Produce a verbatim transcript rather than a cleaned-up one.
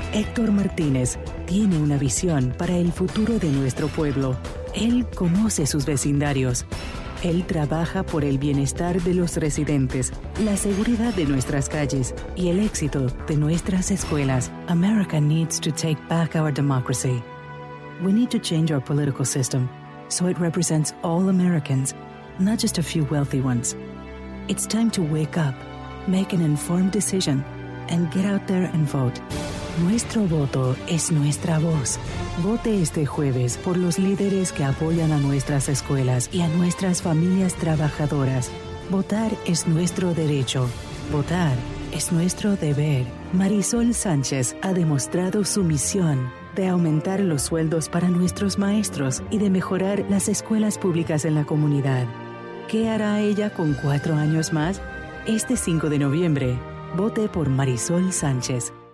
Héctor Martínez tiene una visión para el futuro de nuestro pueblo. Él conoce sus vecindarios. Él trabaja por el bienestar de los residentes, la seguridad de nuestras calles y el éxito de nuestras escuelas. America needs to take back our democracy. We need to change our political system so it represents all Americans, not just a few wealthy ones. It's time to wake up, make an informed decision, and get out there and vote. Nuestro voto es nuestra voz. Vote este jueves por los líderes que apoyan a nuestras escuelas y a nuestras familias trabajadoras. Votar es nuestro derecho. Votar es nuestro deber. Marisol Sánchez ha demostrado su misión de aumentar los sueldos para nuestros maestros y de mejorar las escuelas públicas en la comunidad. ¿Qué hará ella con cuatro años más? Este cinco de noviembre, vote por Marisol Sánchez.